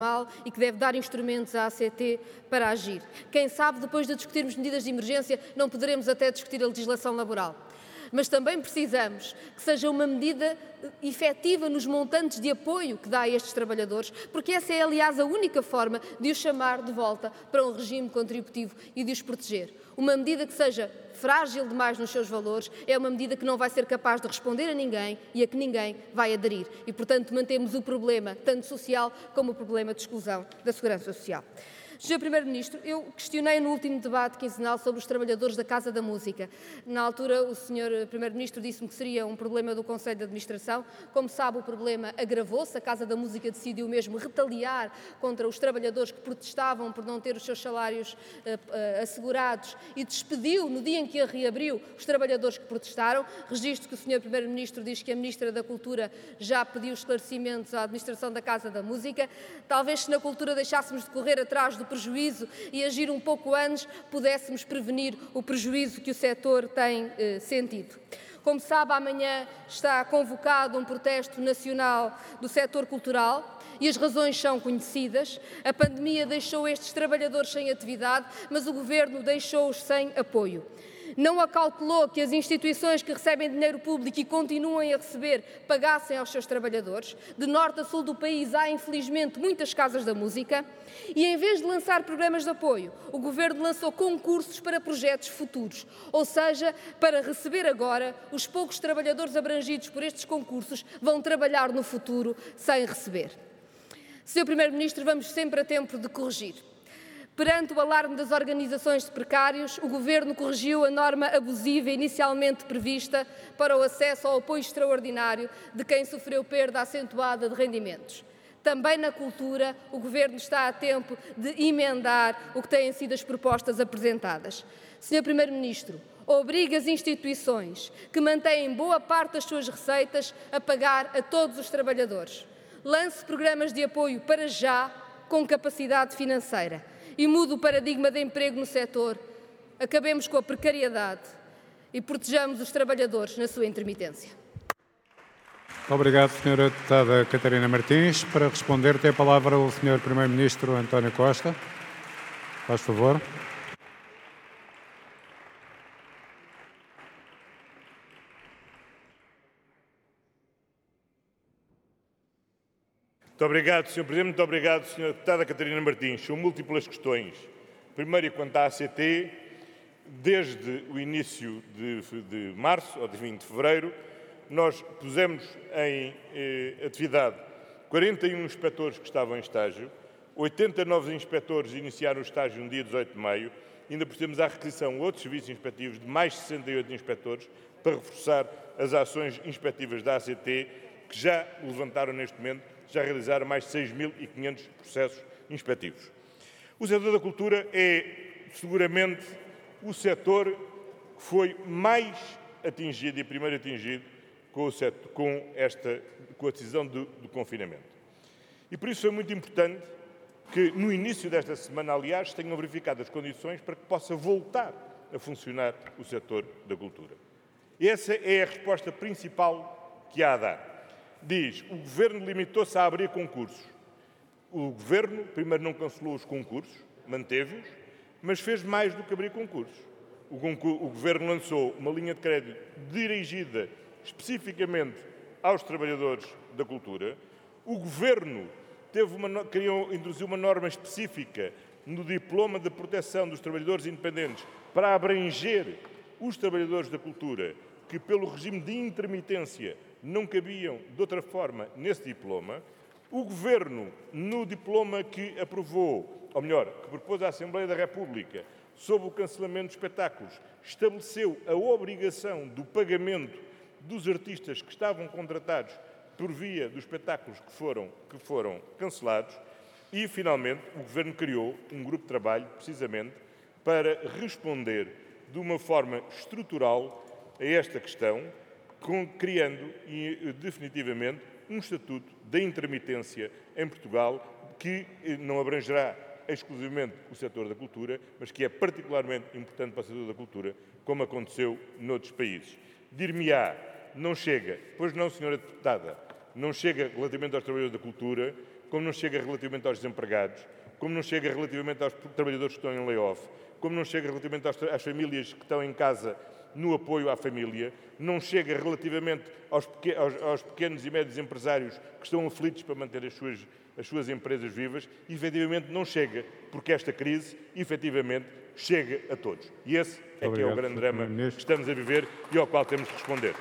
e que deve dar instrumentos à ACT para agir. Quem sabe, depois de discutirmos medidas de emergência, não poderemos até discutir a legislação laboral. Mas também precisamos que seja uma medida efetiva nos montantes de apoio que dá a estes trabalhadores, porque essa é, aliás, a única forma de os chamar de volta para um regime contributivo e de os proteger. Uma medida que seja frágil demais nos seus valores é uma medida que não vai ser capaz de responder a ninguém e a que ninguém vai aderir. E, portanto, mantemos o problema, tanto social como o problema de exclusão da segurança social. Sr. Primeiro-Ministro, eu questionei no último debate quinzenal sobre os trabalhadores da Casa da Música. Na altura, o Sr. Primeiro-Ministro disse-me que seria um problema do Conselho de Administração. Como sabe, o problema agravou-se. A Casa da Música decidiu mesmo retaliar contra os trabalhadores que protestavam por não ter os seus salários assegurados e despediu, no dia em que a reabriu, os trabalhadores que protestaram. Registro que o Sr. Primeiro-Ministro diz que a Ministra da Cultura já pediu esclarecimentos à Administração da Casa da Música. Talvez, se na cultura deixássemos de correr atrás do prejuízo e agir um pouco antes, pudéssemos prevenir o prejuízo que o setor tem sentido. Como sabe, amanhã está convocado um protesto nacional do setor cultural e as razões são conhecidas. A pandemia deixou estes trabalhadores sem atividade, mas o Governo deixou-os sem apoio. Não acautelou que as instituições que recebem dinheiro público e continuem a receber pagassem aos seus trabalhadores. De norte a sul do país há, infelizmente, muitas casas da música e, em vez de lançar programas de apoio, o Governo lançou concursos para projetos futuros, ou seja, para receber agora, os poucos trabalhadores abrangidos por estes concursos vão trabalhar no futuro sem receber. Sr. Primeiro-Ministro, vamos sempre a tempo de corrigir. Perante o alarme das organizações de precários, o Governo corrigiu a norma abusiva inicialmente prevista para o acesso ao apoio extraordinário de quem sofreu perda acentuada de rendimentos. Também na cultura, o Governo está a tempo de emendar o que têm sido as propostas apresentadas. Sr. Primeiro-Ministro, obriga as instituições que mantêm boa parte das suas receitas a pagar a todos os trabalhadores. Lance programas de apoio para já, com capacidade financeira. E mude o paradigma de emprego no setor. Acabemos com a precariedade e protejamos os trabalhadores na sua intermitência. Obrigado, Sra. Deputada Catarina Martins. Para responder, tem a palavra o Sr. Primeiro-Ministro António Costa. Faz favor. Muito obrigado, Sr. Presidente. Muito obrigado, Sra. Deputada Catarina Martins. São múltiplas questões. Primeiro, quanto à ACT, desde o início de março, ou de fevereiro, nós pusemos em atividade 41 inspectores que estavam em estágio, 80 novos inspectores iniciaram o estágio no dia 18 de maio, ainda temos à requisição outros serviços inspectivos de mais 68 inspectores para reforçar as ações inspectivas da ACT, que já levantaram neste momento, já realizaram mais de 6.500 processos inspectivos. O setor da cultura é, seguramente, o setor que foi mais atingido e primeiro atingido com a decisão do confinamento. E por isso foi muito importante que, no início desta semana, aliás, tenham verificado as condições para que possa voltar a funcionar o setor da cultura. Essa é a resposta principal que há a dar. Diz, o Governo limitou-se a abrir concursos. O Governo, primeiro, não cancelou os concursos, manteve-os, mas fez mais do que abrir concursos. O Governo lançou uma linha de crédito dirigida especificamente aos trabalhadores da cultura. O Governo introduziu uma norma específica no diploma de proteção dos trabalhadores independentes para abranger os trabalhadores da cultura que, pelo regime de intermitência, não cabiam de outra forma nesse diploma. O Governo, no diploma que aprovou, ou melhor, que propôs à Assembleia da República sobre o cancelamento de espetáculos, estabeleceu a obrigação do pagamento dos artistas que estavam contratados por via dos espetáculos que foram cancelados e, finalmente, o Governo criou um grupo de trabalho, precisamente, para responder de uma forma estrutural a esta questão, criando definitivamente um estatuto da intermitência em Portugal que não abrangerá exclusivamente o setor da cultura, mas que é particularmente importante para o setor da cultura, como aconteceu noutros países. Dir-me-á, não chega, pois não, Sra. Deputada, não chega relativamente aos trabalhadores da cultura, como não chega relativamente aos desempregados, como não chega relativamente aos trabalhadores que estão em layoff, como não chega relativamente às famílias que estão em casa no apoio à família, não chega relativamente aos pequenos e médios empresários que estão aflitos para manter as suas empresas vivas, e efetivamente não chega, porque esta crise, efetivamente, chega a todos. E esse é que é o grande drama que estamos a viver e ao qual temos de responder.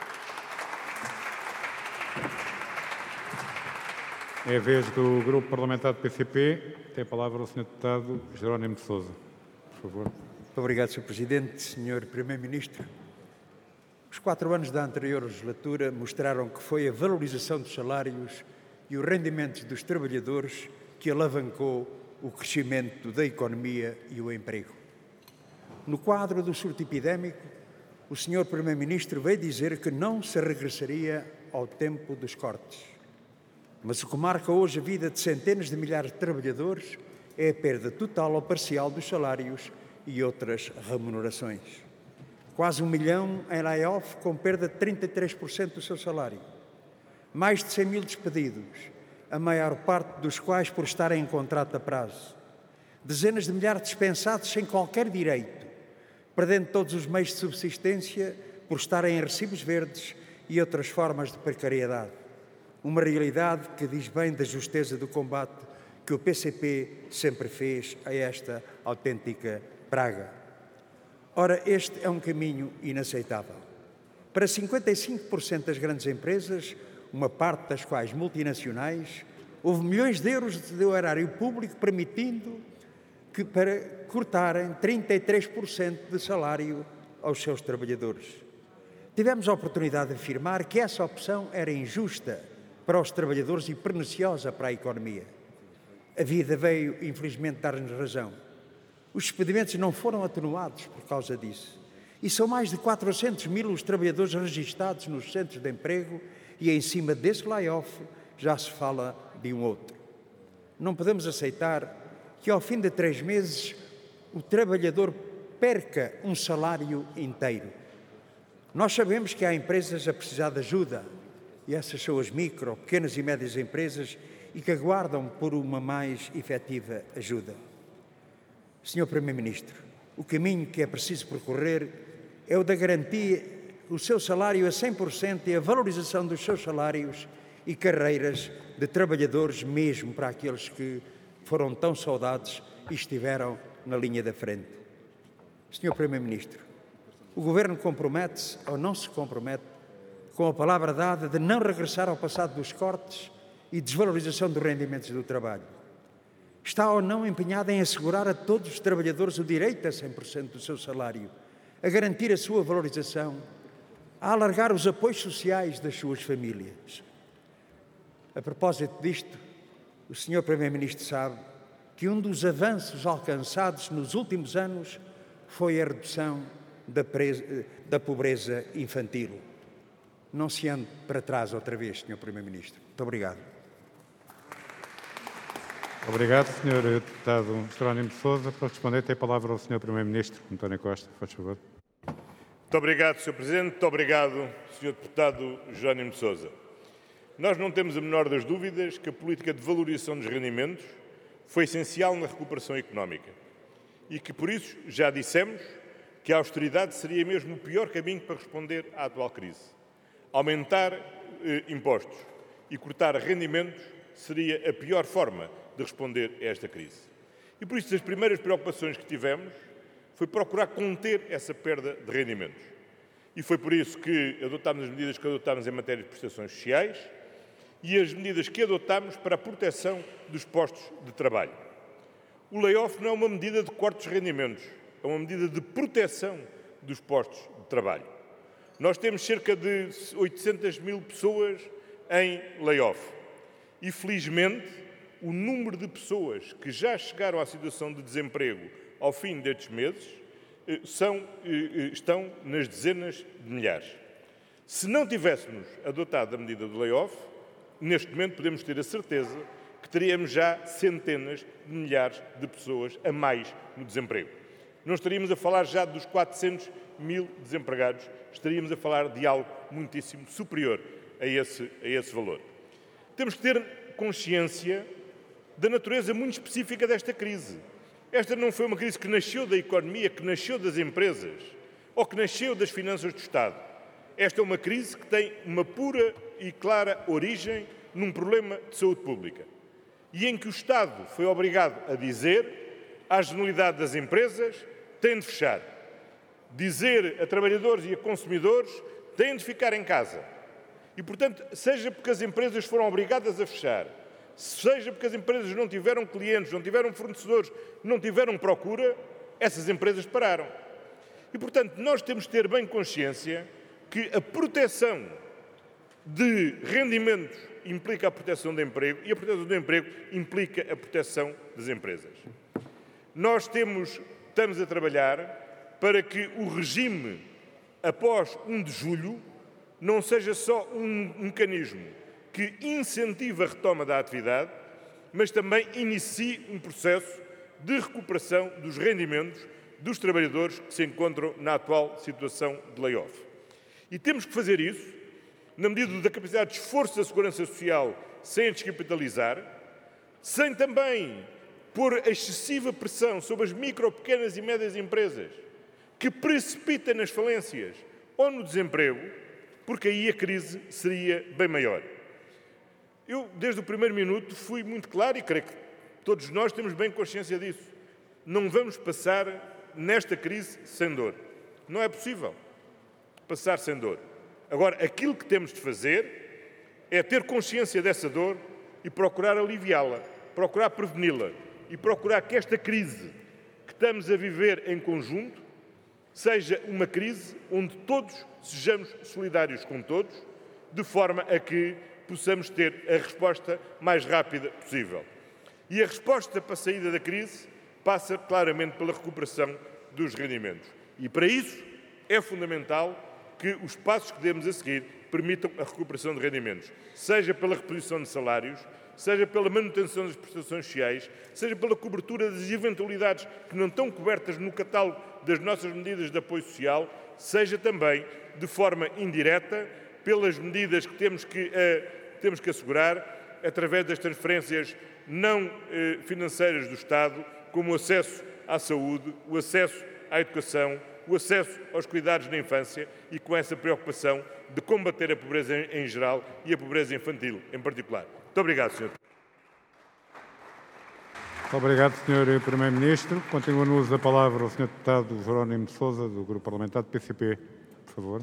É a vez do Grupo Parlamentar do PCP. Tem a palavra o Sr. Deputado Jerónimo de Sousa. Por favor. Muito obrigado, Sr. Presidente. Sr. Primeiro-Ministro, os 4 anos da anterior legislatura mostraram que foi a valorização dos salários e os rendimentos dos trabalhadores que alavancou o crescimento da economia e o emprego. No quadro do surto epidémico, o Sr. Primeiro-Ministro veio dizer que não se regressaria ao tempo dos cortes. Mas o que marca hoje a vida de centenas de milhares de trabalhadores é a perda total ou parcial dos salários e outras remunerações. Quase 1 milhão em layoff, com perda de 33% do seu salário. Mais de 100 mil despedidos, a maior parte dos quais por estarem em contrato a prazo. Dezenas de milhares dispensados sem qualquer direito, perdendo todos os meios de subsistência por estarem em recibos verdes e outras formas de precariedade. Uma realidade que diz bem da justeza do combate que o PCP sempre fez a esta autêntica praga. Ora, este é um caminho inaceitável. Para 55% das grandes empresas, uma parte das quais multinacionais, houve milhões de euros de erário público permitindo que para cortarem 33% de salário aos seus trabalhadores. Tivemos a oportunidade de afirmar que essa opção era injusta para os trabalhadores e perniciosa para a economia. A vida veio, infelizmente, dar-nos razão. Os despedimentos não foram atenuados por causa disso. E são mais de 400 mil os trabalhadores registados nos centros de emprego e, em cima desse layoff, já se fala de um outro. Não podemos aceitar que, ao fim de 3 meses, o trabalhador perca um salário inteiro. Nós sabemos que há empresas a precisar de ajuda, e essas são as micro, pequenas e médias empresas, e que aguardam por uma mais efetiva ajuda. Sr. Primeiro-Ministro, o caminho que é preciso percorrer é o da garantia do seu salário a 100% e a valorização dos seus salários e carreiras de trabalhadores, mesmo para aqueles que foram tão saudados e estiveram na linha da frente. Sr. Primeiro-Ministro, o Governo compromete-se ou não se compromete com a palavra dada de não regressar ao passado dos cortes e desvalorização dos rendimentos do trabalho? Está ou não empenhada em assegurar a todos os trabalhadores o direito a 100% do seu salário, a garantir a sua valorização, a alargar os apoios sociais das suas famílias? A propósito disto, o Sr. Primeiro-Ministro sabe que um dos avanços alcançados nos últimos anos foi a redução da pobreza infantil. Não se ande para trás outra vez, Sr. Primeiro-Ministro. Muito obrigado. Obrigado, Sr. Deputado Jerónimo de Sousa. Para responder, tem a palavra o Sr. Primeiro-Ministro, António Costa. Faz favor. Muito obrigado, Sr. Presidente. Muito obrigado, Sr. Deputado Jerónimo de Sousa. Nós não temos a menor das dúvidas que a política de valorização dos rendimentos foi essencial na recuperação económica e que, por isso, já dissemos que a austeridade seria mesmo o pior caminho para responder à atual crise. Aumentar impostos e cortar rendimentos seria a pior forma de responder a esta crise. E por isso as primeiras preocupações que tivemos foi procurar conter essa perda de rendimentos. E foi por isso que adotámos as medidas que adotámos em matéria de prestações sociais e as medidas que adotámos para a proteção dos postos de trabalho. O layoff não é uma medida de cortes de rendimentos, é uma medida de proteção dos postos de trabalho. Nós temos cerca de 800 mil pessoas em layoff e, felizmente, o número de pessoas que já chegaram à situação de desemprego ao fim destes meses estão nas dezenas de milhares. Se não tivéssemos adotado a medida do layoff, neste momento podemos ter a certeza que teríamos já centenas de milhares de pessoas a mais no desemprego. Não estaríamos a falar já dos 400 mil desempregados, estaríamos a falar de algo muitíssimo superior a esse valor. Temos que ter consciência da natureza muito específica desta crise. Esta não foi uma crise que nasceu da economia, que nasceu das empresas, ou que nasceu das finanças do Estado. Esta é uma crise que tem uma pura e clara origem num problema de saúde pública. E em que o Estado foi obrigado a dizer à generalidade das empresas: têm de fechar. Dizer a trabalhadores e a consumidores: têm de ficar em casa. E, portanto, seja porque as empresas foram obrigadas a fechar, seja porque as empresas não tiveram clientes, não tiveram fornecedores, não tiveram procura, essas empresas pararam. E, portanto, nós temos de ter bem consciência que a proteção de rendimentos implica a proteção do emprego e a proteção do emprego implica a proteção das empresas. Nós estamos a trabalhar para que o regime após 1 de julho não seja só um mecanismo que incentiva a retoma da atividade, mas também inicie um processo de recuperação dos rendimentos dos trabalhadores que se encontram na atual situação de layoff. E temos que fazer isso na medida da capacidade de esforço da Segurança Social sem a descapitalizar, sem também pôr excessiva pressão sobre as micro, pequenas e médias empresas, que precipitem nas falências ou no desemprego, porque aí a crise seria bem maior. Eu, desde o primeiro minuto, fui muito claro e creio que todos nós temos bem consciência disso. Não vamos passar nesta crise sem dor. Não é possível passar sem dor. Agora, aquilo que temos de fazer é ter consciência dessa dor e procurar aliviá-la, procurar preveni-la e procurar que esta crise que estamos a viver em conjunto seja uma crise onde todos sejamos solidários com todos, de forma a que possamos ter a resposta mais rápida possível. E a resposta para a saída da crise passa claramente pela recuperação dos rendimentos. E para isso é fundamental que os passos que demos a seguir permitam a recuperação de rendimentos, seja pela reposição de salários, seja pela manutenção das prestações sociais, seja pela cobertura das eventualidades que não estão cobertas no catálogo das nossas medidas de apoio social, seja também, de forma indireta, pelas medidas que temos que assegurar através das transferências não financeiras do Estado, como o acesso à saúde, o acesso à educação, o acesso aos cuidados na infância e com essa preocupação de combater a pobreza em geral e a pobreza infantil em particular. Muito obrigado, Sr. Muito obrigado, Sr. Primeiro-Ministro. Continua no uso da palavra o Sr. Deputado Jerónimo de Sousa, do Grupo Parlamentar do PCP. Por favor.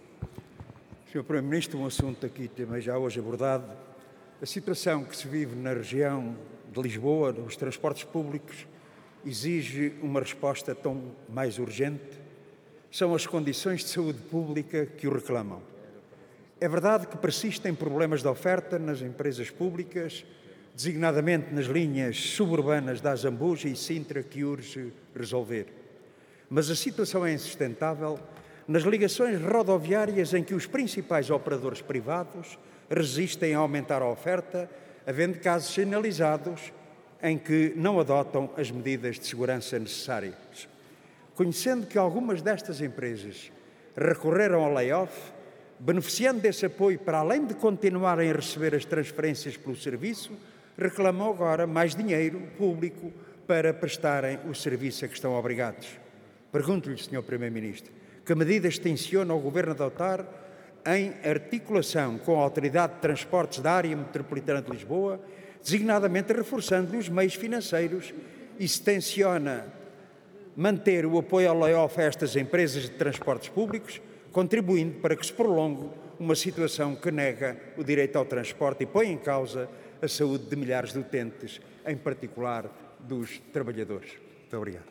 Sr. Primeiro-Ministro, um assunto aqui também já hoje abordado. A situação que se vive na região de Lisboa, nos transportes públicos, exige uma resposta tão mais urgente. São as condições de saúde pública que o reclamam. É verdade que persistem problemas de oferta nas empresas públicas, designadamente nas linhas suburbanas da Azambuja e Sintra, que urge resolver. Mas a situação é insustentável nas ligações rodoviárias em que os principais operadores privados resistem a aumentar a oferta, havendo casos sinalizados em que não adotam as medidas de segurança necessárias. Conhecendo que algumas destas empresas recorreram ao layoff, beneficiando desse apoio para além de continuarem a receber as transferências pelo serviço, reclamam agora mais dinheiro público para prestarem o serviço a que estão obrigados. Pergunto-lhe, Sr. Primeiro-Ministro, que medidas tenciona o Governo adotar em articulação com a Autoridade de Transportes da Área Metropolitana de Lisboa, designadamente reforçando os meios financeiros, e se tenciona manter o apoio ao layoff a estas empresas de transportes públicos, contribuindo para que se prolongue uma situação que nega o direito ao transporte e põe em causa a saúde de milhares de utentes, em particular dos trabalhadores. Muito obrigado.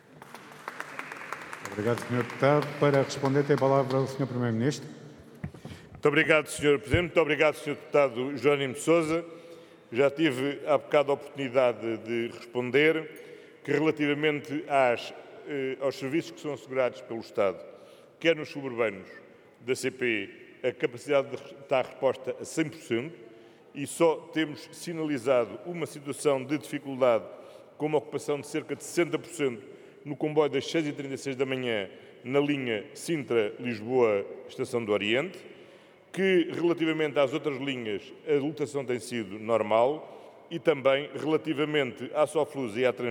Obrigado, Sr. Deputado. Para responder, tem a palavra o Sr. Primeiro-Ministro. Muito obrigado, Sr. Presidente. Muito obrigado, Sr. Deputado Jerónimo de Sousa. Já tive há bocado a oportunidade de responder que relativamente aos serviços que são assegurados pelo Estado, quer nos suburbanos da CP, a capacidade de estar resposta a 100%, e só temos sinalizado uma situação de dificuldade com uma ocupação de cerca de 60% no comboio das 6h36 da manhã na linha Sintra-Lisboa, Estação do Oriente, que relativamente às outras linhas a lotação tem sido normal e também relativamente à Soflus e à Transnet.